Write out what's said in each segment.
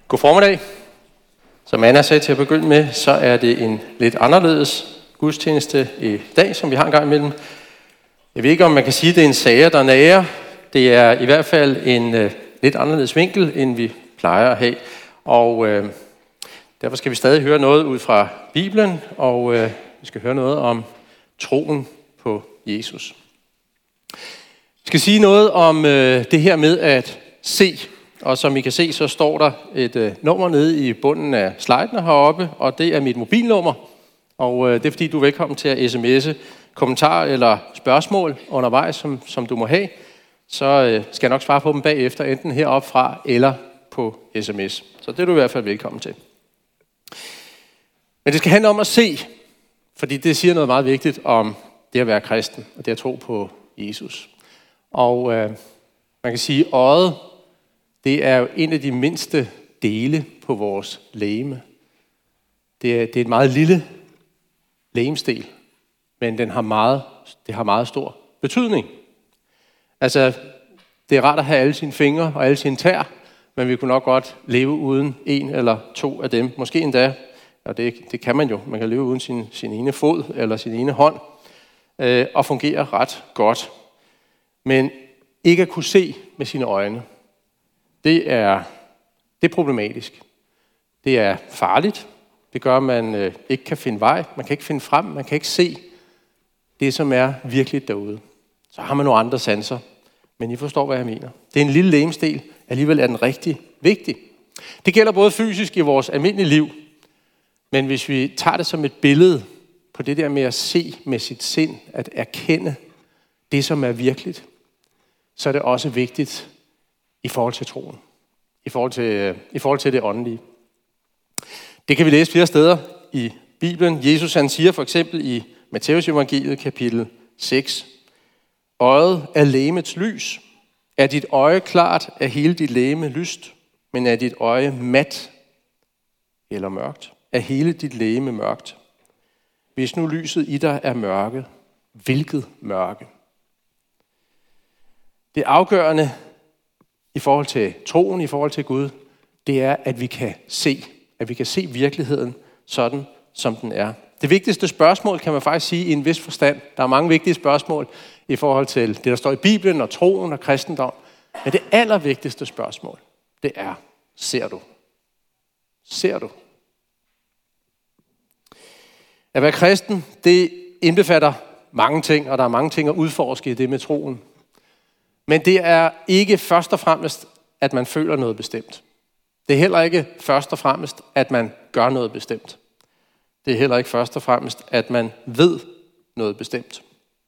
God formiddag. Som Anna sagde til at begynde med, så er det en lidt anderledes gudstjeneste i dag, som vi har en gang imellem. Jeg ved ikke, om man kan sige, at det er en sager, der nærer. Det er i hvert fald en lidt anderledes vinkel, end vi plejer at have. Og derfor skal vi stadig høre noget ud fra Bibelen, og vi skal høre noget om troen på Jesus. Vi skal sige noget om det her med at se. Og som I kan se, så står der et nummer nede i bunden af sliden heroppe, og det er mit mobilnummer. Og det er fordi, du er velkommen til at sms'e kommentarer eller spørgsmål undervejs, som du må have. Så skal jeg nok svare på dem bagefter, enten heroppe fra eller på sms. Så det er du i hvert fald velkommen til. Men det skal handle om at se, fordi det siger noget meget vigtigt om det at være kristen, og det at tro på Jesus. Og man kan sige, at øjet, det er jo en af de mindste dele på vores legeme. Det er et meget lille legemsdel, men det har meget stor betydning. Altså, det er rart at have alle sine fingre og alle sine tær, men vi kunne nok godt leve uden en eller to af dem. Måske endda, og det kan man jo, man kan leve uden sin ene fod eller sin ene hånd, og fungere ret godt. Men ikke at kunne se med sine øjne, det er problematisk. Det er farligt. Det gør, at man ikke kan finde vej. Man kan ikke finde frem. Man kan ikke se det, som er virkeligt derude. Så har man nogle andre sanser. Men I forstår, hvad jeg mener. Det er en lille legemsdel. Alligevel er den rigtig vigtig. Det gælder både fysisk i vores almindelige liv. Men hvis vi tager det som et billede på det der med at se med sit sind, at erkende det, som er virkeligt, så er det også vigtigt i forhold til troen. I forhold til det åndelige. Det kan vi læse flere steder i Bibelen. Jesus han siger for eksempel i Matthæus evangeliet kapitel 6. Øjet er legemets lys. Er dit øje klart, er hele dit legeme lyst, men er dit øje mat eller mørkt? Er hele dit legeme mørkt? Hvis nu lyset i dig er mørke, hvilket mørke? Det afgørende i forhold til troen, i forhold til Gud, det er, at vi kan se virkeligheden sådan, som den er. Det vigtigste spørgsmål kan man faktisk sige i en vis forstand. Der er mange vigtige spørgsmål i forhold til det, der står i Bibelen og troen og kristendom. Men det allervigtigste spørgsmål, det er, ser du? Ser du? At være kristen, det indbefatter mange ting, og der er mange ting at udforske i det med troen. Men det er ikke først og fremmest, at man føler noget bestemt. Det er heller ikke først og fremmest, at man gør noget bestemt. Det er heller ikke først og fremmest, at man ved noget bestemt.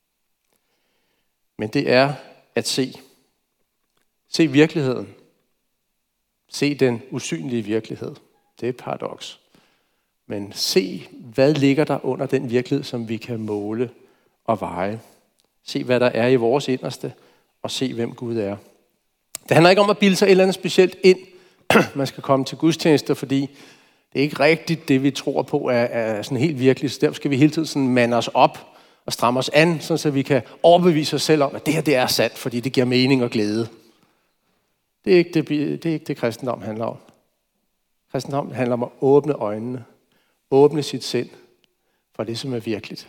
Men det er at se. Se virkeligheden. Se den usynlige virkelighed. Det er et paradoks. Men se, hvad ligger der under den virkelighed, som vi kan måle og veje. Se, hvad der er i vores inderste, og se, hvem Gud er. Det handler ikke om at bilde sig et eller andet specielt ind. Man skal komme til gudstjenester, fordi det er ikke rigtigt, det vi tror på er sådan helt virkeligt. Så derfor skal vi hele tiden sådan mande os op og stramme os an, så vi kan overbevise os selv om, at det her det er sandt, fordi det giver mening og glæde. Det er ikke det kristendom handler om. Kristendom handler om at åbne øjnene, åbne sit sind for det, som er virkeligt.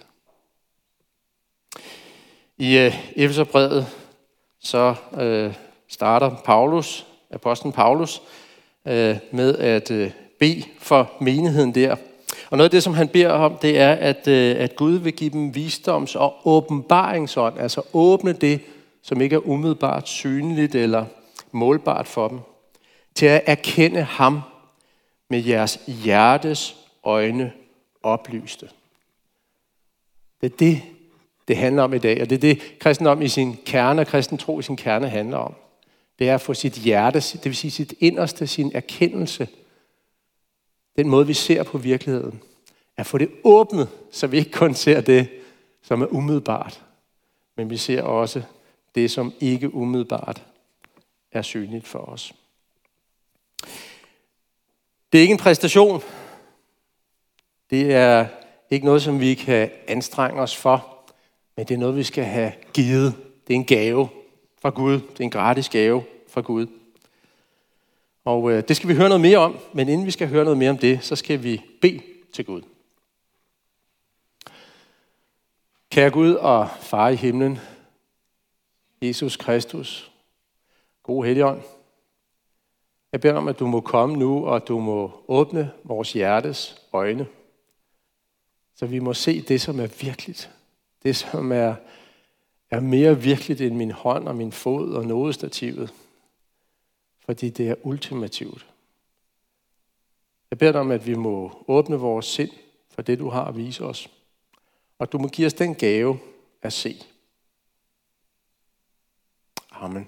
I Efeserbrevet så starter apostlen Paulus, med at bede for menigheden der. Og noget af det, som han beder om, det er, at Gud vil give dem visdoms- og åbenbaringsånd, altså åbne det, som ikke er umiddelbart synligt eller målbart for dem, til at erkende ham med jeres hjertes øjne oplyste. Det er det handler om i dag, og det er det, kristendom i sin kerne, og kristen tro i sin kerne handler om. Det er at få sit hjerte, det vil sige sit inderste, sin erkendelse, den måde, vi ser på virkeligheden, at få det åbnet, så vi ikke kun ser det, som er umiddelbart, men vi ser også det, som ikke umiddelbart er synligt for os. Det er ikke en præstation. Det er ikke noget, som vi kan anstrenge os for, men det er noget, vi skal have givet. Det er en gave fra Gud. Det er en gratis gave fra Gud. Og det skal vi høre noget mere om, men inden vi skal høre noget mere om det, så skal vi bede til Gud. Kære Gud og Far i himlen, Jesus Kristus, gode Helligånd, jeg beder om, at du må komme nu, og du må åbne vores hjertes øjne, så vi må se det, som er virkeligt. Det, som er mere virkeligt end min hånd og min fod og nådestativet. Fordi det er ultimativt. Jeg beder dig om, at vi må åbne vores sind for det, du har at vise os. Og du må give os den gave at se. Amen.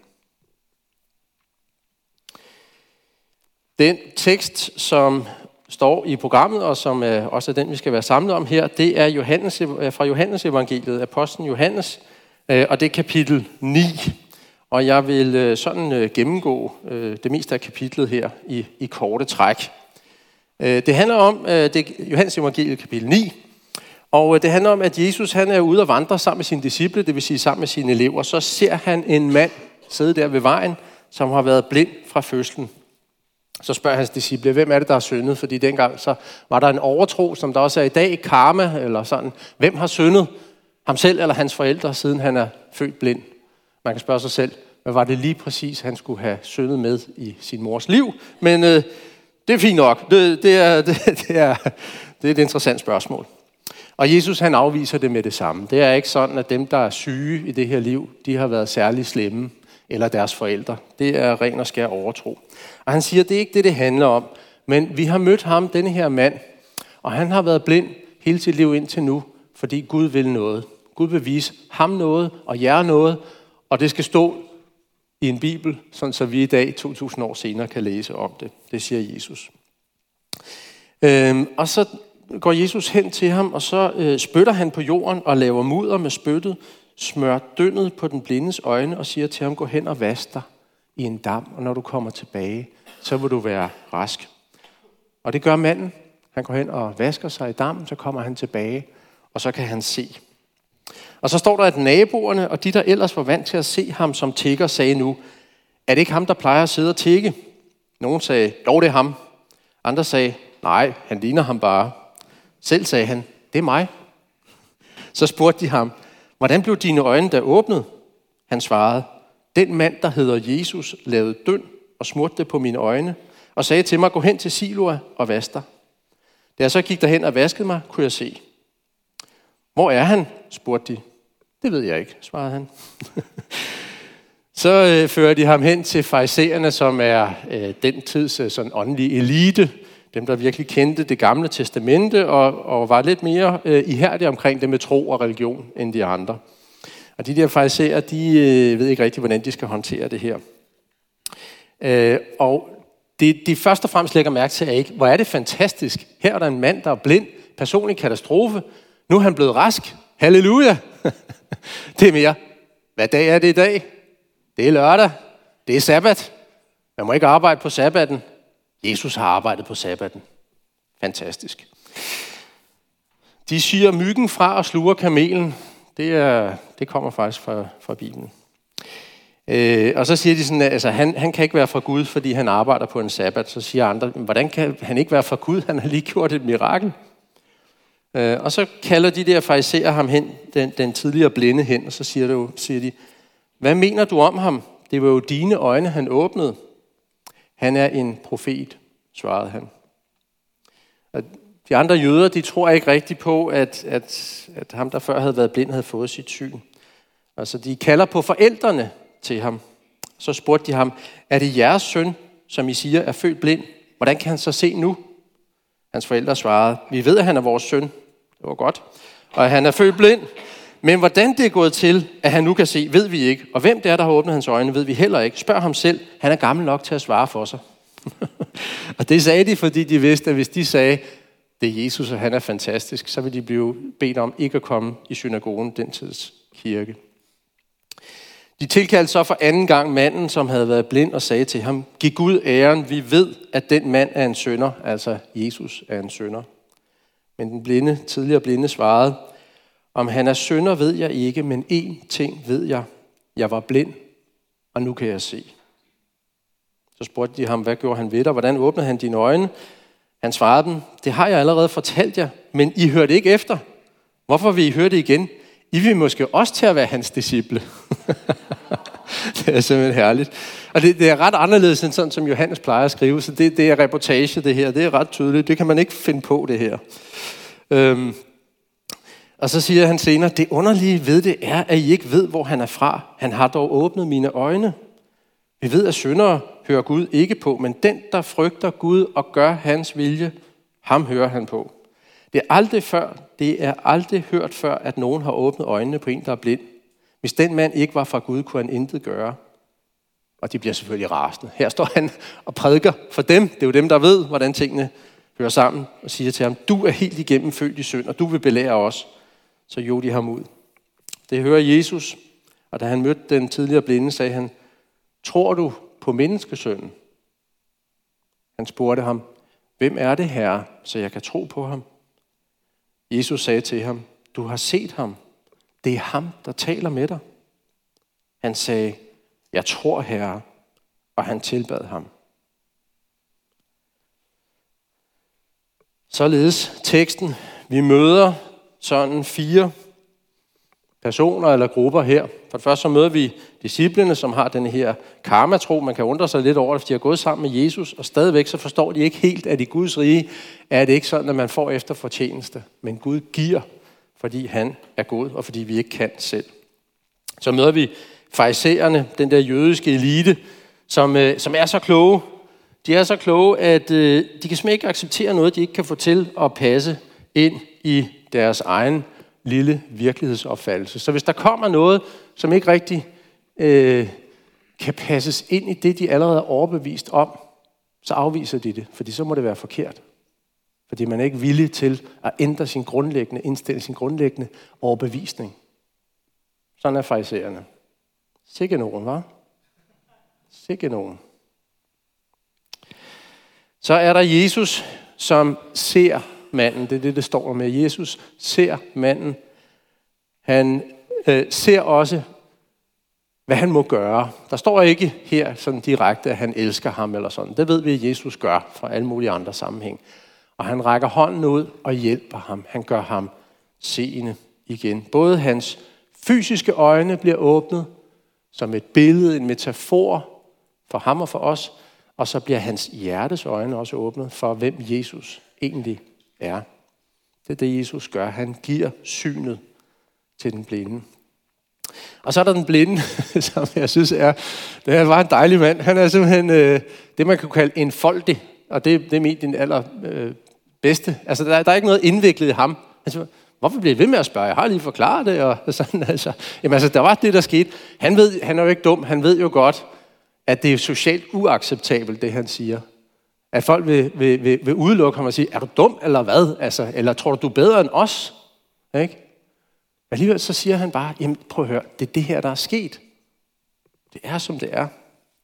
Den tekst, som står i programmet, og som er også den, vi skal være samlet om her, det er fra Johannes evangeliet, apostlen Johannes, og det er kapitel 9. Og jeg vil sådan gennemgå det meste af kapitlet her i korte træk. Det handler om, det er Johannes evangeliet kapitel 9, og det handler om, at Jesus han er ude og vandre sammen med sine disciple, det vil sige sammen med sine elever. Så ser han en mand sidde der ved vejen, som har været blind fra fødslen. Så spørger hans disciple, hvem er det, der har syndet? Fordi dengang så var der en overtro, som der også er i dag, karma eller sådan. Hvem har syndet? Ham selv eller hans forældre, siden han er født blind? Man kan spørge sig selv, hvad var det lige præcis, han skulle have syndet med i sin mors liv? Men det er fint nok. Det er et interessant spørgsmål. Og Jesus han afviser det med det samme. Det er ikke sådan, at dem, der er syge i det her liv, de har været særlig slemme, eller deres forældre. Det er ren og skær overtro. Og han siger, det er ikke det handler om. Men vi har mødt ham, denne her mand, og han har været blind hele sit liv indtil nu, fordi Gud vil noget. Gud vil vise ham noget, og jer noget, og det skal stå i en bibel, sådan så vi i dag, 2000 år senere, kan læse om det. Det siger Jesus. Og så går Jesus hen til ham, og så spytter han på jorden og laver mudder med spyttet, smør dyndet på den blindes øjne og siger til ham, gå hen og vask dig i en dam, og når du kommer tilbage, så vil du være rask. Og det gør manden. Han går hen og vasker sig i dammen, så kommer han tilbage, og så kan han se. Og så står der, at naboerne og de, der ellers var vant til at se ham som tigger, sagde nu, er det ikke ham, der plejer at sidde og tigge? Nogen sagde, jo, det er ham. Andre sagde, nej, han ligner ham bare. Selv sagde han, det er mig. Så spurgte de ham, hvordan blev dine øjne da åbnet? Han svarede, den mand, der hedder Jesus, lavede døn og smurte det på mine øjne, og sagde til mig, gå hen til Siloa og vask dig. Da jeg så gik derhen og vaskede mig, kunne jeg se. Hvor er han? Spurgte de. Det ved jeg ikke, svarede han. Så fører de ham hen til farisæerne, som er den tids sådan åndelige elite, dem der virkelig kendte det gamle testamente, og var lidt mere ihærdige omkring det med tro og religion end de andre. Og de der farisæer, de ved ikke rigtig, hvordan de skal håndtere det her. Og det de først og fremmest lægger mærke til er ikke, hvor er det fantastisk. Her er der en mand, der er blind, personlig katastrofe. Nu er han blevet rask. Halleluja! Det er mere, hvad dag er det i dag? Det er lørdag. Det er sabbat. Man må ikke arbejde på sabbaten. Jesus har arbejdet på sabbaten. Fantastisk. De siger myggen fra og sluger kamelen. Det kommer faktisk fra Bibelen. Og så siger de sådan, altså han kan ikke være fra Gud, fordi han arbejder på en sabbat. Så siger andre, hvordan kan han ikke være fra Gud? Han har lige gjort et mirakel. Og så kalder de der farisæer ham hen, den tidligere blinde hen, og så siger de, hvad mener du om ham? Det var jo dine øjne, han åbnede. Han er en profet, svarede han. Og de andre jøder, de tror ikke rigtigt på, at ham, der før havde været blind, havde fået sit syn. Altså, de kalder på forældrene til ham. Så spurgte de ham, er det jeres søn, som I siger, er født blind? Hvordan kan han så se nu? Hans forældre svarede, vi ved, at han er vores søn. Det var godt. Og han er født blind. Men hvordan det er gået til, at han nu kan se, ved vi ikke. Og hvem det er, der har åbnet hans øjne, ved vi heller ikke. Spørg ham selv. Han er gammel nok til at svare for sig. Og det sagde de, fordi de vidste, at hvis de sagde, det er Jesus, og han er fantastisk, så ville de blive bedt om ikke at komme i synagogen, den tids kirke. De tilkaldte så for anden gang manden, som havde været blind, og sagde til ham, giv Gud æren, vi ved, at den mand er en synder, altså Jesus er en synder. Men den tidligere blinde svarede, om han er synder, ved jeg ikke, men én ting ved jeg. Jeg var blind, og nu kan jeg se. Så spurgte de ham, hvad gjorde han ved dig? Hvordan åbnede han dine øjne? Han svarede dem, det har jeg allerede fortalt jer, men I hørte ikke efter. Hvorfor vil I høre det igen? I vil måske også til at være hans disciple. Det er simpelthen herligt. Og det er ret anderledes end sådan, som Johannes plejer at skrive, så det er reportage, det her. Det er ret tydeligt. Det kan man ikke finde på, det her. Og så siger han senere, det underlige ved det er, at I ikke ved, hvor han er fra. Han har dog åbnet mine øjne. Vi ved, at syndere hører Gud ikke på, men den, der frygter Gud og gør hans vilje, ham hører han på. Det er aldrig hørt før, at nogen har åbnet øjnene på en, der er blind. Hvis den mand ikke var fra Gud, kunne han intet gøre. Og de bliver selvfølgelig rasende. Her står han og prædiker for dem. Det er jo dem, der ved, hvordan tingene hører sammen. Og siger til ham, du er helt igennem født i synd, og du vil belære os. Så jog de ham ud. Det hører Jesus. Og da han mødte den tidligere blinde, sagde han, tror du på menneskesønnen? Han spurgte ham, hvem er det, Herre, så jeg kan tro på ham? Jesus sagde til ham, du har set ham. Det er ham, der taler med dig. Han sagde, jeg tror, Herre, og han tilbad ham. Således teksten, vi møder sådan 4 personer eller grupper her. For det første så møder vi disciplene, som har den her karmatro. Man kan undre sig lidt over det, fordi de har gået sammen med Jesus, og stadigvæk så forstår de ikke helt, at i Guds rige er det ikke sådan, at man får efter fortjeneste. Men Gud giver, fordi han er god, og fordi vi ikke kan selv. Så møder vi farisæerne, den der jødiske elite, som er så kloge. De er så kloge, at de kan simpelthen ikke acceptere noget, de ikke kan få til at passe ind i deres egen lille virkelighedsopfattelse. Så hvis der kommer noget, som ikke rigtig kan passes ind i det, de allerede er overbevist om, så afviser de det, fordi så må det være forkert. Fordi man er ikke villig til at ændre indstille sin grundlæggende overbevisning. Sådan er farisæerne. Sikke nogen, hva'? Sikke nogen. Så er der Jesus, som ser manden. Det er det står med. Jesus ser manden. Han ser også, hvad han må gøre. Der står ikke her sådan direkte, at han elsker ham eller sådan. Det ved vi, at Jesus gør fra alle mulige andre sammenhæng. Og han rækker hånden ud og hjælper ham. Han gør ham seende igen. Både hans fysiske øjne bliver åbnet som et billede, en metafor for ham og for os. Og så bliver hans hjertes øjne også åbnet for, hvem Jesus egentlig er. Det er det, Jesus gør. Han giver synet til den blinde. Og så er der den blinde, som jeg synes det var en dejlig mand. Han er simpelthen det, man kan kalde enfoldig. Og det er den aller bedste. Altså, der er ikke noget indviklet i ham. Altså, hvorfor bliver jeg ved med at spørge? Jeg har lige forklaret det. Og sådan, altså. Jamen, altså, der var det, der skete. Han er jo ikke dum. Han ved jo godt, at det er socialt uacceptabelt, det han siger. At folk vil udelukke ham og sige, er du dum eller hvad? Altså, eller tror du er bedre end os? Ikke? Alligevel så siger han bare, jamen prøv at høre, det er det her, der er sket. Det er, som det er.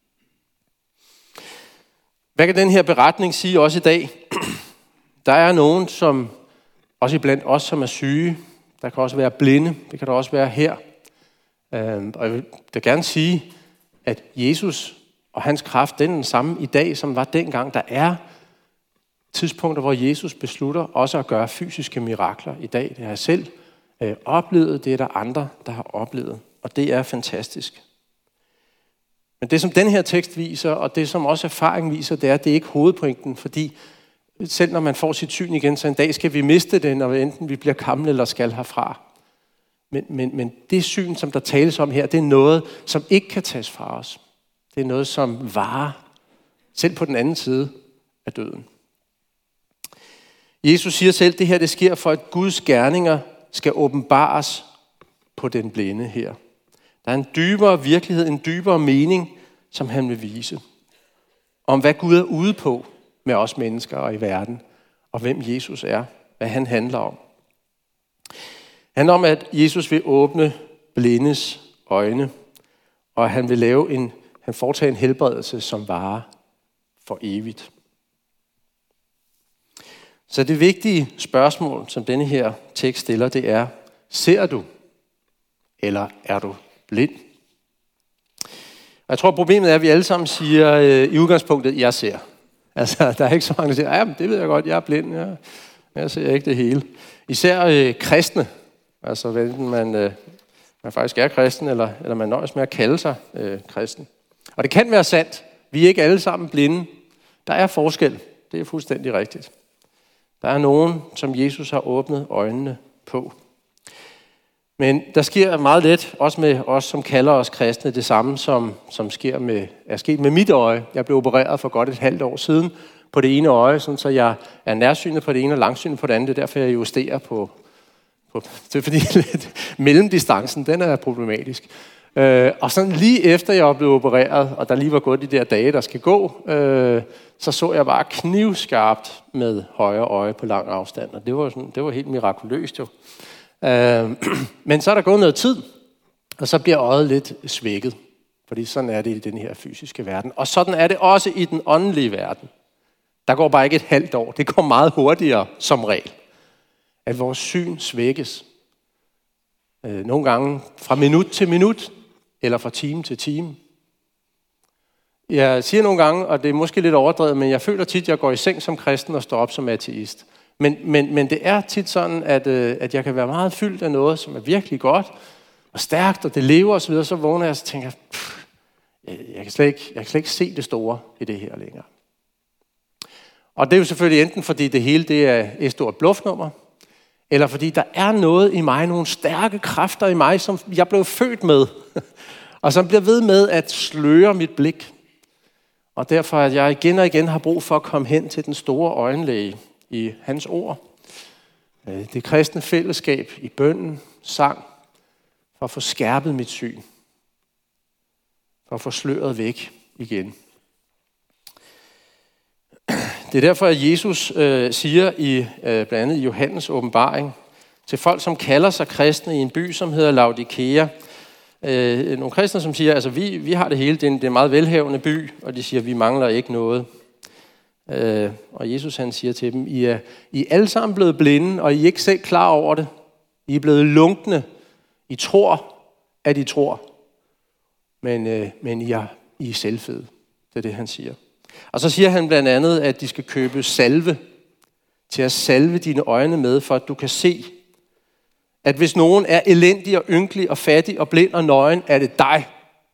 Hvad kan den her beretning sige også i dag? Der er nogen, som også iblandt os, som er syge. Der kan også være blinde. Det kan der også være her. Og jeg vil da gerne sige, at Jesus og hans kraft, den er den samme i dag, som var dengang. Der er tidspunkter, hvor Jesus beslutter også at gøre fysiske mirakler i dag. Det har jeg selv oplevet, det er der andre, der har oplevet. Og det er fantastisk. Men det, som den her tekst viser, og det, som også erfaring viser, det er, at det ikke er hovedpointen, fordi selv når man får sit syn igen, så en dag skal vi miste det, når enten vi bliver gamle eller skal herfra. Men det syn, som der tales om her, det er noget, som ikke kan tages fra os. Det er noget, som varer, selv på den anden side af døden. Jesus siger selv, at det her det sker for, at Guds gerninger skal åbenbares på den blinde her. Der er en dybere virkelighed, en dybere mening, som han vil vise. Om hvad Gud er ude på med os mennesker og i verden, og hvem Jesus er, hvad han handler om. Det handler om, at Jesus vil åbne blindes øjne, og han vil han foretager en helbredelse, som varer for evigt. Så det vigtige spørgsmål, som denne her tekst stiller, det er, ser du, eller er du blind? Jeg tror, problemet er, at vi alle sammen siger i udgangspunktet, jeg ser. Altså, der er ikke så mange, der siger, ja, det ved jeg godt, jeg er blind, jeg ser ikke det hele. Især kristne, altså enten man faktisk er kristen, eller man nøjes med at kalde sig kristen. Og det kan være sandt. Vi er ikke alle sammen blinde. Der er forskel. Det er fuldstændig rigtigt. Der er nogen, som Jesus har åbnet øjnene på. Men der sker meget let, også med os, som kalder os kristne, det samme, som er sket med mit øje. Jeg blev opereret for godt et halvt år siden på det ene øje, sådan så jeg er nærsynet på det ene og langsynet på det andet. Det er derfor, jeg justerer på det er fordi mellemdistancen, den er problematisk. Og sådan lige efter jeg blev opereret, og der lige var gået de der dage, der skal gå, så jeg bare knivskarpt med højre øje på lang afstand. Og det var helt mirakuløst jo. Men så er der gået noget tid, og så bliver øjet lidt svækket. Fordi sådan er det i den her fysiske verden. Og sådan er det også i den åndelige verden. Der går bare ikke et halvt år. Det går meget hurtigere som regel. At vores syn svækkes. Nogle gange fra minut til minut, eller fra time til time. Jeg siger nogle gange, og det er måske lidt overdrevet, men jeg føler tit, at jeg går i seng som kristen og står op som ateist. Men det er tit sådan, at jeg kan være meget fyldt af noget, som er virkelig godt og stærkt, og det lever osv., så vågner jeg og så tænker, jeg kan slet ikke se det store i det her længere. Og det er jo selvfølgelig enten fordi det hele det er et stort bluffnummer, eller fordi der er noget i mig, nogle stærke kræfter i mig, som jeg blev født med, og som bliver ved med at sløre mit blik. Og derfor at jeg igen og igen har brug for at komme hen til den store øjenlæge i hans ord. Det kristne fællesskab i bønnen, sang, for at få skærpet mit syn. For at få sløret væk igen. Det er derfor, at Jesus siger i blandt andet i Johannes åbenbaring til folk, som kalder sig kristne i en by, som hedder Laodikea. Nogle kristne, som siger, altså vi har det hele, det er en meget velhavende by, og de siger, vi mangler ikke noget. Og Jesus han siger til dem, I er alle sammen blevet blinde, og I er ikke selv klar over det. I er blevet lunkne. I tror, at I tror. Men I er selvfede. Det er det, han siger. Og så siger han blandt andet, at de skal købe salve til at salve dine øjne med, for at du kan se, at hvis nogen er elendig og ynkelig og fattig og blind og nøgen, er det dig.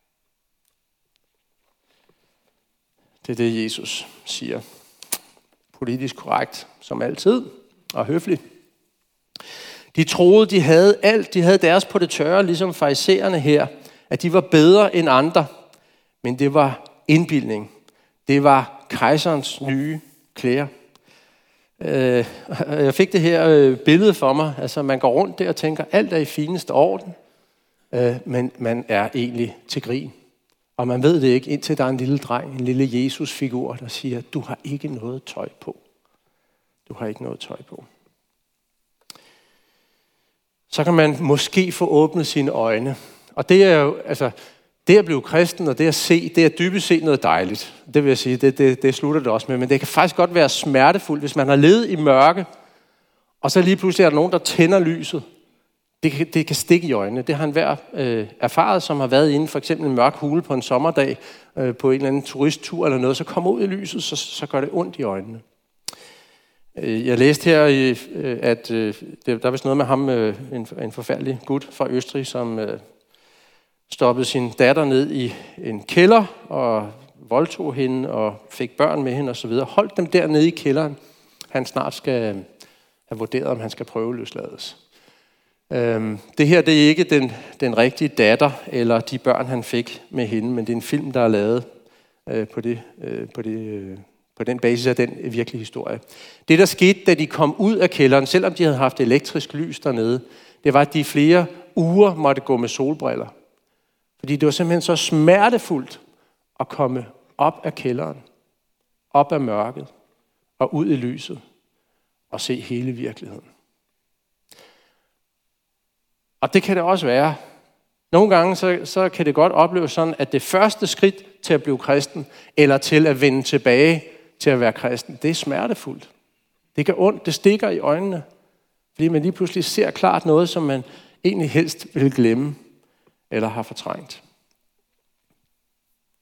Det er det, Jesus siger. Politisk korrekt, som altid, og høfligt. De troede, de havde alt. De havde deres på det tørre, ligesom farisæerne her. At de var bedre end andre. Men det var indbildning. Det var kejserens nye klæder. Jeg fik det her billede for mig. Altså, man går rundt der og tænker, alt er i fineste orden. Men man er egentlig til grin. Og man ved det ikke, indtil der er en lille dreng, en lille Jesus-figur, der siger, du har ikke noget tøj på. Du har ikke noget tøj på. Så kan man måske få åbnet sine øjne. Og det er jo, altså, det at blive kristen og det at se, det er dybest set noget dejligt. Det vil jeg sige, det slutter det også med. Men det kan faktisk godt være smertefuldt, hvis man har levet i mørke, og så lige pludselig er der nogen, der tænder lyset. Det kan stikke i øjnene. Det har enhver erfaret, som har været inde for eksempel en mørk hule på en sommerdag, på en eller anden turisttur eller noget, så kommer ud i lyset, så gør det ondt i øjnene. Jeg læste her, at der er vist noget med ham, en forfærdelig gut fra Østrig, som stoppede sin datter ned i en kælder og voldtog hende og fik børn med hende osv. Holdt dem dernede i kælderen. Han snart skal have vurderet, om han skal prøveløslades. Det her det er ikke den rigtige datter eller de børn, han fik med hende, men det er en film, der er lavet på den basis af den virkelige historie. Det, der skete, da de kom ud af kælderen, selvom de havde haft elektrisk lys dernede, det var, at de flere uger måtte gå med solbriller. Fordi det var simpelthen så smertefuldt at komme op af kælderen, op af mørket og ud i lyset og se hele virkeligheden. Og det kan det også være. Nogle gange så kan det godt opleves sådan, at det første skridt til at blive kristen, eller til at vende tilbage til at være kristen, det er smertefuldt. Det gør ondt, det stikker i øjnene, fordi man lige pludselig ser klart noget, som man egentlig helst vil glemme, eller har fortrængt.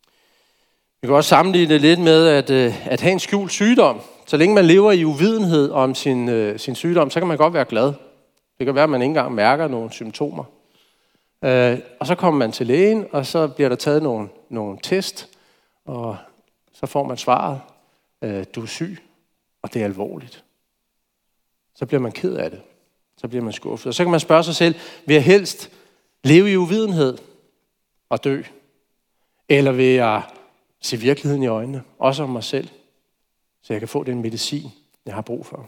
Vi kan også sammenligne det lidt med at have en skjult sygdom. Så længe man lever i uvidenhed om sin sygdom, så kan man godt være glad. Det kan være, at man ikke engang mærker nogle symptomer. Og så kommer man til lægen, og så bliver der taget nogle test, og så får man svaret, du er syg, og det er alvorligt. Så bliver man ked af det. Så bliver man skuffet. Og så kan man spørge sig selv, vil jeg helst leve i uvidenhed og dø? Eller vil jeg se virkeligheden i øjnene, også om mig selv, så jeg kan få den medicin, jeg har brug for?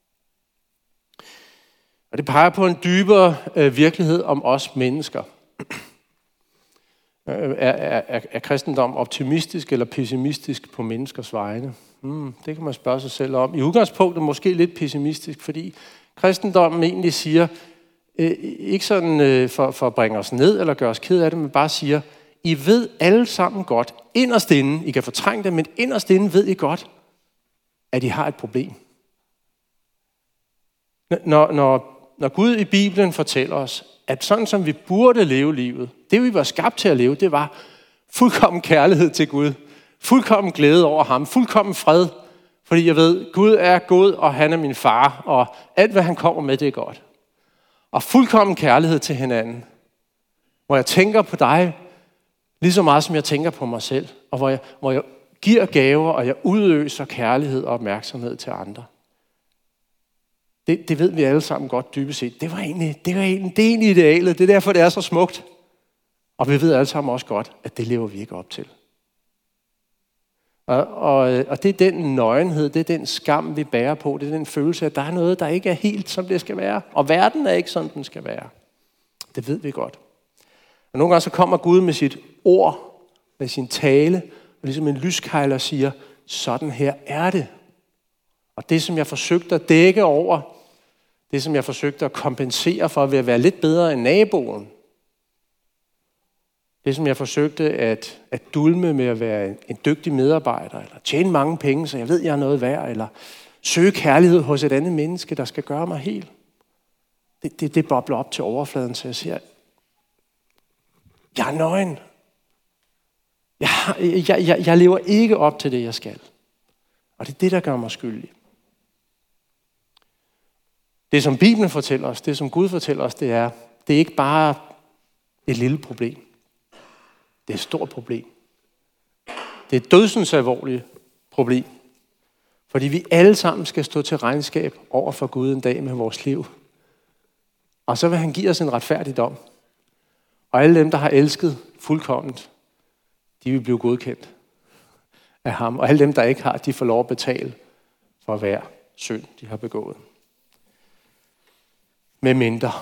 Og det peger på en dybere virkelighed om os mennesker. Er kristendom optimistisk eller pessimistisk på menneskers vegne? Det kan man spørge sig selv om. I udgangspunktet måske lidt pessimistisk, fordi kristendommen egentlig siger, ikke sådan for at bringe os ned eller gøre os ked af det, men bare siger, I ved alle sammen godt, inderst inde, I kan fortrænge det, men inderst inde ved I godt, at I har et problem. Når Gud i Bibelen fortæller os, at sådan som vi burde leve livet, det vi var skabt til at leve, det var fuldkommen kærlighed til Gud, fuldkommen glæde over ham, fuldkommen fred, fordi jeg ved, Gud er god, og han er min far, og alt hvad han kommer med, det er godt. Og fuldkommen kærlighed til hinanden, hvor jeg tænker på dig, lige så meget som jeg tænker på mig selv, og hvor jeg giver gaver, og jeg udøser kærlighed og opmærksomhed til andre. Det ved vi alle sammen godt dybest set. Det er egentlig idealet. Det er derfor, det er så smukt. Og vi ved alle sammen også godt, at det lever vi ikke op til. Og det er den nøgenhed, det er den skam, vi bærer på. Det er den følelse, at der er noget, der ikke er helt, som det skal være. Og verden er ikke, som den skal være. Det ved vi godt. Og nogle gange så kommer Gud med sit ord, med sin tale, og ligesom en lyskejler siger, sådan her er det. Og det, som jeg forsøgte at dække over, det, som jeg forsøgte at kompensere for ved at være lidt bedre end naboen, det, som jeg forsøgte at dulme med at være en dygtig medarbejder, eller tjene mange penge, så jeg ved, jeg er noget værd, eller søge kærlighed hos et andet menneske, der skal gøre mig helt. Det bobler op til overfladen, så jeg siger, jeg er nøgen. Jeg lever ikke op til det, jeg skal. Og det er det, der gør mig skyldig. Det, som Bibelen fortæller os, det, som Gud fortæller os, det er ikke bare et lille problem. Det er et stort problem. Det er et dødsens alvorligt problem. Fordi vi alle sammen skal stå til regnskab over for Gud en dag med vores liv. Og så vil han give os en retfærdig dom. Og alle dem, der har elsket fuldkomment, de vil blive godkendt af ham. Og alle dem, der ikke har, de får lov at betale for hver synd, de har begået. Med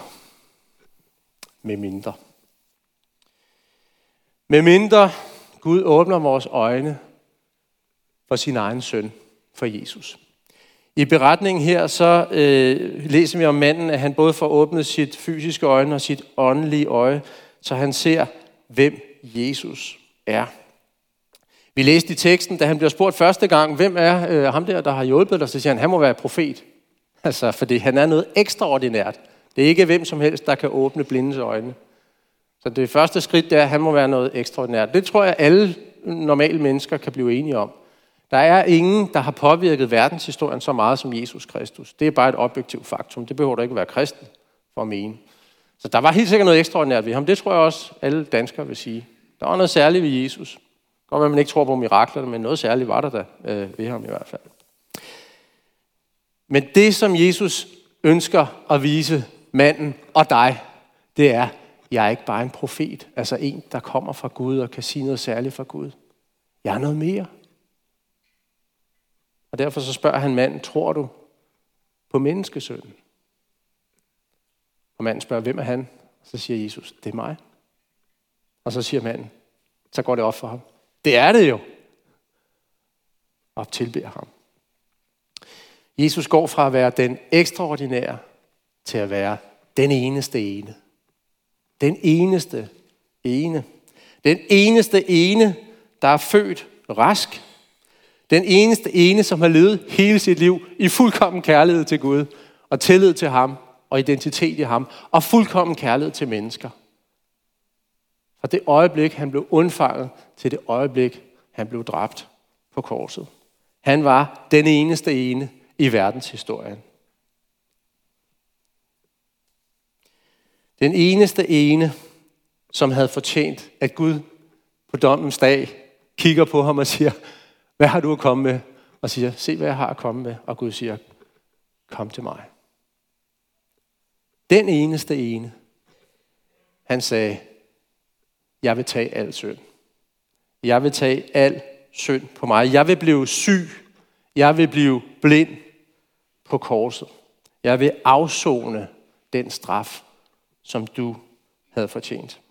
mindre Gud åbner vores øjne for sin egen søn, for Jesus. I beretningen her, så læser vi om manden, at han både får åbnet sit fysiske øjne og sit åndelige øje, så han ser, hvem Jesus er. Vi læste i teksten, da han bliver spurgt første gang, hvem er ham der har hjulpet dig, så siger han må være profet. Altså, fordi han er noget ekstraordinært. Det er ikke hvem som helst, der kan åbne blindes øjne. Så det første skridt, det er, at han må være noget ekstraordinært. Det tror jeg, alle normale mennesker kan blive enige om. Der er ingen, der har påvirket verdenshistorien så meget som Jesus Kristus. Det er bare et objektivt faktum. Det behøver du ikke være kristen for at mene. Så der var helt sikkert noget ekstraordinært ved ham. Det tror jeg også, alle danskere vil sige. Der var noget særligt ved Jesus. Godt, at man ikke tror på mirakler, men noget særligt var der ved ham i hvert fald. Men det, som Jesus ønsker at vise manden og dig, det er, jeg er ikke bare en profet, altså en, der kommer fra Gud og kan sige noget særligt fra Gud. Jeg er noget mere. Og derfor så spørger han manden, tror du på menneskesønnen? Og manden spørger, hvem er han? Og så siger Jesus, det er mig. Og så siger manden, så går det op for ham. Det er det jo. Og tilbeder ham. Jesus går fra at være den ekstraordinære til at være den eneste ene. Den eneste ene. Den eneste ene, der er født rask. Den eneste ene, som har levet hele sit liv i fuldkommen kærlighed til Gud og tillid til ham og identitet i ham og fuldkommen kærlighed til mennesker. Fra det øjeblik, han blev undfanget, til det øjeblik, han blev dræbt på korset. Han var den eneste ene i verdenshistorien. Den eneste ene, som havde fortjent, at Gud på dommens dag kigger på ham og siger, hvad har du at komme med? Og siger, se hvad jeg har at komme med. Og Gud siger, kom til mig. Den eneste ene, han sagde, jeg vil tage al synd. Jeg vil tage al synd på mig. Jeg vil blive syg. Jeg vil blive blind på korset. Jeg vil afsone den straf, som du havde fortjent.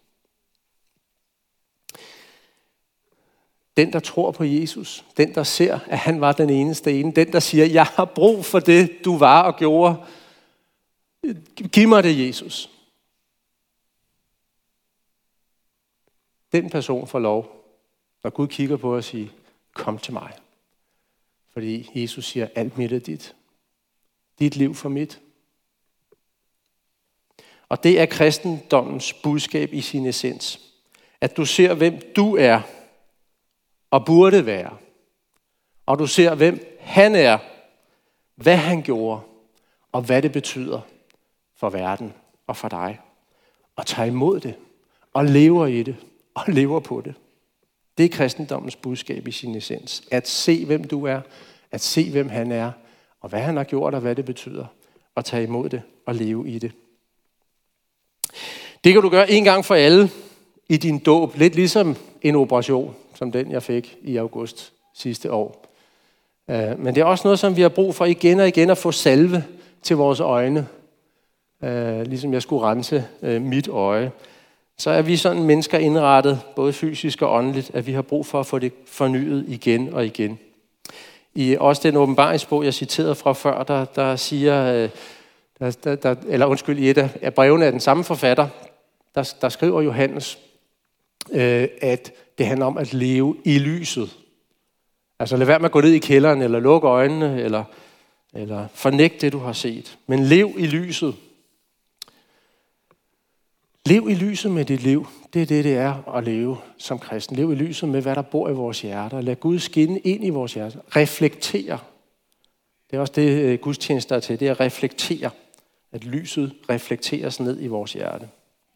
Den, der tror på Jesus, den, der ser, at han var den eneste ene, den, der siger, jeg har brug for det, du var og gjorde. Giv mig det, Jesus. Den person får lov, når Gud kigger på os og siger, kom til mig. Fordi Jesus siger, alt mit er dit. Dit liv for mit. Og det er kristendommens budskab i sin essens. At du ser, hvem du er og burde være. Og du ser, hvem han er, hvad han gjorde, og hvad det betyder for verden og for dig. Og tager imod det, og lever i det, og lever på det. Det er kristendommens budskab i sin essens. At se, hvem du er, at se, hvem han er, og hvad han har gjort, og hvad det betyder. Og tage imod det, og leve i det. Det kan du gøre en gang for alle i din dåb. Lidt ligesom en operation, som den jeg fik i august sidste år. Men det er også noget, som vi har brug for igen og igen at få salve til vores øjne. Ligesom jeg skulle rense mit øje. Så er vi sådan mennesker indrettet, både fysisk og åndeligt, at vi har brug for at få det fornyet igen og igen. I også den åbenbaringsbog, jeg citerede fra før, der siger, i et af brevene af den samme forfatter, der skriver Johannes, at det handler om at leve i lyset. Altså lad være med at gå ned i kælderen, eller lukke øjnene, eller fornægte det, du har set. Men lev i lyset. Lev i lyset med dit liv. Det er det er at leve som kristen. Lev i lyset med, hvad der bor i vores hjerter. Lad Gud skinne ind i vores hjerter. Reflektere. Det er også det, gudstjenester er til. Det er at reflektere. At lyset reflekteres ned i vores hjerte.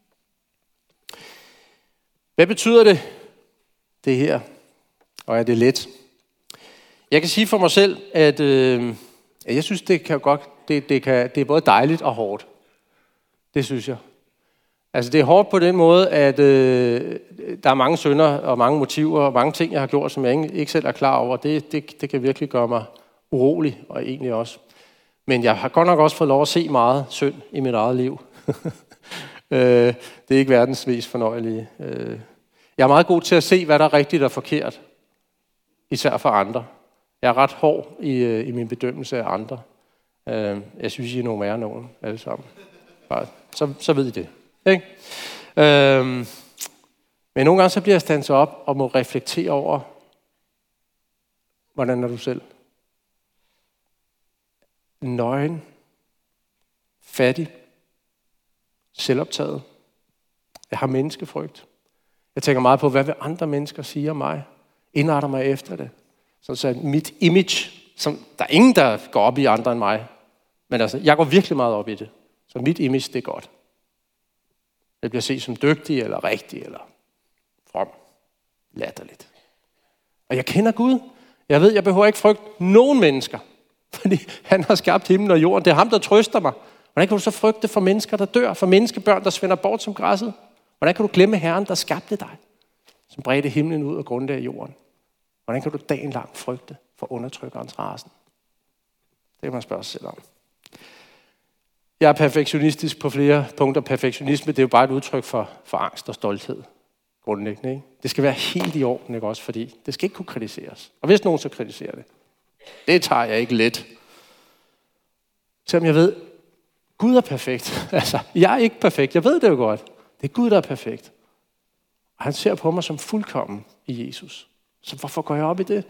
Hvad betyder det her? Og er det let? Jeg kan sige for mig selv, at jeg synes, det er både dejligt og hårdt. Det synes jeg. Altså det er hårdt på den måde, at der er mange synder og mange motiver og mange ting, jeg har gjort, som jeg ikke selv er klar over. Det kan virkelig gøre mig urolig, og egentlig også. Men jeg har godt nok også fået lov at se meget synd i mit eget liv. Det er ikke verdens mest fornøjelige. Jeg er meget god til at se, hvad der er rigtigt og forkert. Især for andre. Jeg er ret hård i min bedømmelse af andre. Jeg synes, I er nogle værre nogen, alle sammen. Så ved I det. Ikke? Men nogle gange så bliver jeg standset op og må reflektere over, hvordan er du selv? Nøgen, fattig, selvoptaget. Jeg har menneskefrygt. Jeg tænker meget på, hvad vil andre mennesker sige om mig? Indretter mig efter det. Så mit image, som der er ingen, der går op i andre end mig. Men altså, jeg går virkelig meget op i det. Så mit image, det er godt. Jeg bliver set som dygtig, eller rigtig, eller from. Latterligt. Og jeg kender Gud. Jeg ved, jeg behøver ikke frygte nogen mennesker. Fordi han har skabt himlen og jorden. Det er ham, der trøster mig. Hvordan kan du så frygte for mennesker, der dør? For menneskebørn, der svinder bort som græsset? Hvordan kan du glemme Herren, der skabte dig? Som bredte himlen ud og grundlagde jorden. Hvordan kan du dagen lang frygte for undertrykkerens rasen? Det kan man spørge sig selv om. Jeg er perfektionistisk på flere punkter. Perfektionisme, det er jo bare et udtryk for angst og stolthed. Grundlæggende, ikke? Det skal være helt i orden, ikke også? Fordi det skal ikke kunne kritiseres. Og hvis nogen så kritiserer det, det tager jeg ikke let. Selvom jeg ved, Gud er perfekt. Altså, jeg er ikke perfekt. Jeg ved det jo godt. Det er Gud, der er perfekt. Og han ser på mig som fuldkommen i Jesus. Så hvorfor går jeg op i det?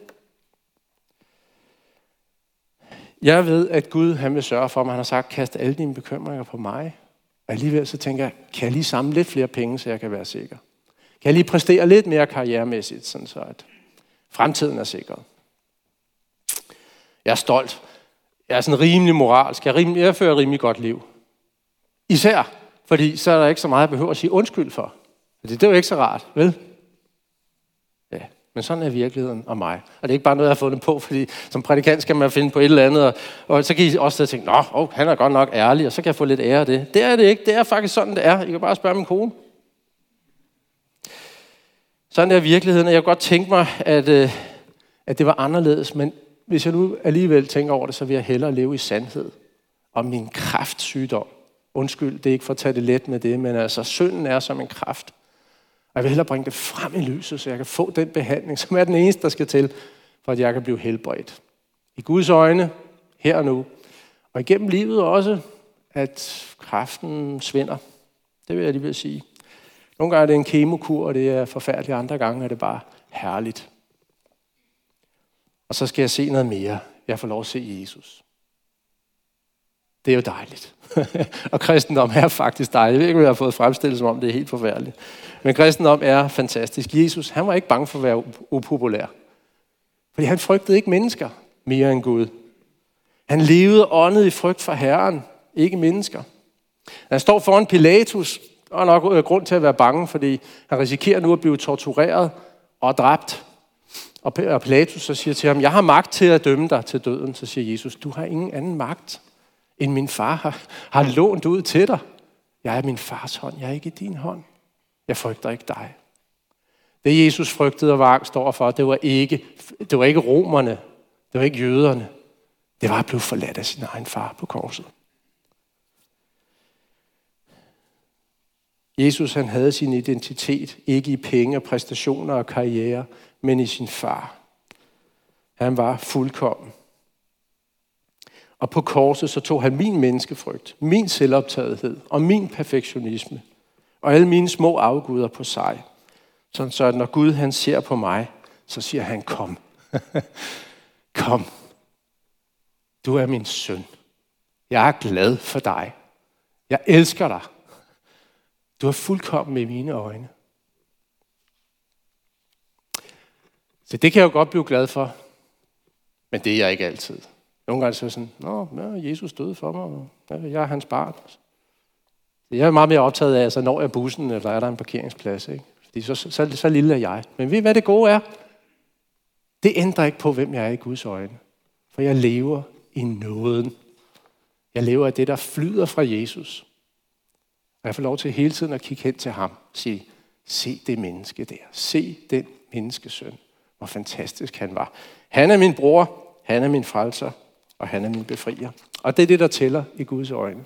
Jeg ved, at Gud han vil sørge for mig. Han har sagt, kast alle dine bekymringer på mig. Og alligevel så tænker jeg, kan jeg lige samle lidt flere penge, så jeg kan være sikker? Kan jeg lige præstere lidt mere karrieremæssigt? Sådan så at... Fremtiden er sikret. Jeg er stolt. Jeg er sådan rimelig moralsk. Jeg fører et rimelig godt liv. Især, fordi så er der ikke så meget, jeg behøver at sige undskyld for. Det er jo ikke så rart, vel? Ja, men sådan er virkeligheden om mig. Og det er ikke bare noget, jeg har fundet på, fordi som prædikant skal man finde på et eller andet, og så kan I også tænke, han er godt nok ærlig, og så kan jeg få lidt ære af det. Det er det ikke. Det er faktisk sådan, det er. I kan bare spørge min kone. Sådan er virkeligheden, og jeg kunne godt tænke mig, at det var anderledes, men hvis jeg nu alligevel tænker over det, så vil jeg hellere leve i sandhed om min kræftsygdom. Undskyld, det er ikke for at tage det let med det, men altså synden er som en kræft. Og jeg vil hellere bringe det frem i lyset, så jeg kan få den behandling, som er den eneste, der skal til, for at jeg kan blive helbredt. I Guds øjne, her og nu. Og igennem livet også, at kræften svinder. Det vil jeg lige vil sige. Nogle gange er det en kemokur, og det er forfærdeligt. Andre gange er det bare herligt. Og så skal jeg se noget mere. Jeg får lov at se Jesus. Det er jo dejligt. Og kristendom er faktisk dejligt. Jeg ved ikke, om jeg har fået fremstillet som om, det er helt forfærdeligt. Men kristendom er fantastisk. Jesus, han var ikke bange for at være upopulær. Fordi han frygtede ikke mennesker mere end Gud. Han levede åndet i frygt for Herren, ikke mennesker. Han står foran Pilatus, og nok grund til at være bange, fordi han risikerer nu at blive tortureret og dræbt. Og Pilatus så siger til ham, jeg har magt til at dømme dig til døden. Så siger Jesus, du har ingen anden magt, end min far har lånt ud til dig. Jeg er min fars hånd, jeg er ikke i din hånd. Jeg frygter ikke dig. Det Jesus frygtede og var angst overfor, det var ikke romerne, det var ikke jøderne. Det var at blive forladt af sin egen far på korset. Jesus han havde sin identitet ikke i penge, præstationer og karriere, men i sin far. Han var fuldkommen. Og på korset så tog han min menneskefrygt, min selvoptagethed og min perfektionisme og alle mine små afguder på sig. Sådan så at når Gud han ser på mig, så siger han, kom. Kom. Du er min søn. Jeg er glad for dig. Jeg elsker dig. Du er fuldkommen i mine øjne. Så det kan jeg jo godt blive glad for. Men det er jeg ikke altid. Nogle gange så er det sådan, Jesus døde for mig, og jeg er hans barn. Jeg er meget mere optaget af, altså når jeg bussen, eller er der en parkeringsplads, ikke? Fordi så lille er jeg. Men ved I, hvad det gode er? Det ændrer ikke på, hvem jeg er i Guds øjne. For jeg lever i nåden. Jeg lever af det, der flyder fra Jesus. Og jeg får lov til hele tiden at kigge hen til ham og sige, se det menneske der. Se den menneskesøn. Hvor fantastisk han var. Han er min bror, han er min frelser, og han er min befrier. Og det er det, der tæller i Guds øjne.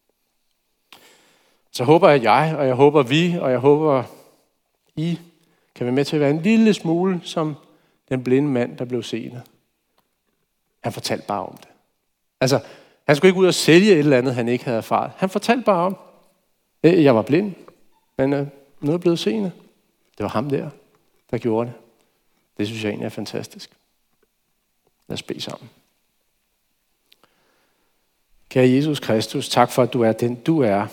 Så håber jeg, og jeg håber vi, og jeg håber I, kan være med til at være en lille smule som den blinde mand, der blev seende. Han fortalte bare om det. Altså, han skulle ikke ud og sælge et eller andet, han ikke havde erfaret. Han fortalte bare om, jeg var blind, men nu er jeg blevet seende. Det var ham der gjorde det. Det synes jeg egentlig er fantastisk. Lad os bede sammen. Kære Jesus Kristus, tak for, at du er den, du er.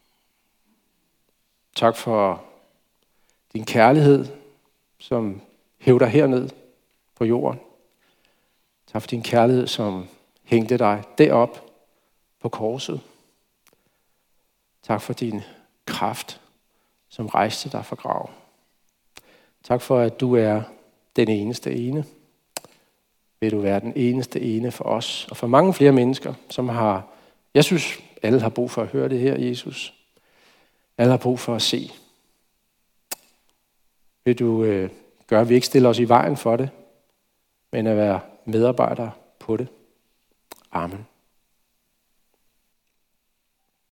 Tak for din kærlighed, som hævder herned på jorden. Tak for din kærlighed, som hængte dig derop på korset. Tak for din kraft, som rejste dig fra graven. Tak for, at du er den eneste ene. Vil du være den eneste ene for os, og for mange flere mennesker, som har, jeg synes, alle har brug for at høre det her, Jesus. Alle har brug for at se. Vil du gøre, at vi ikke stiller os i vejen for det, men at være medarbejdere på det. Amen.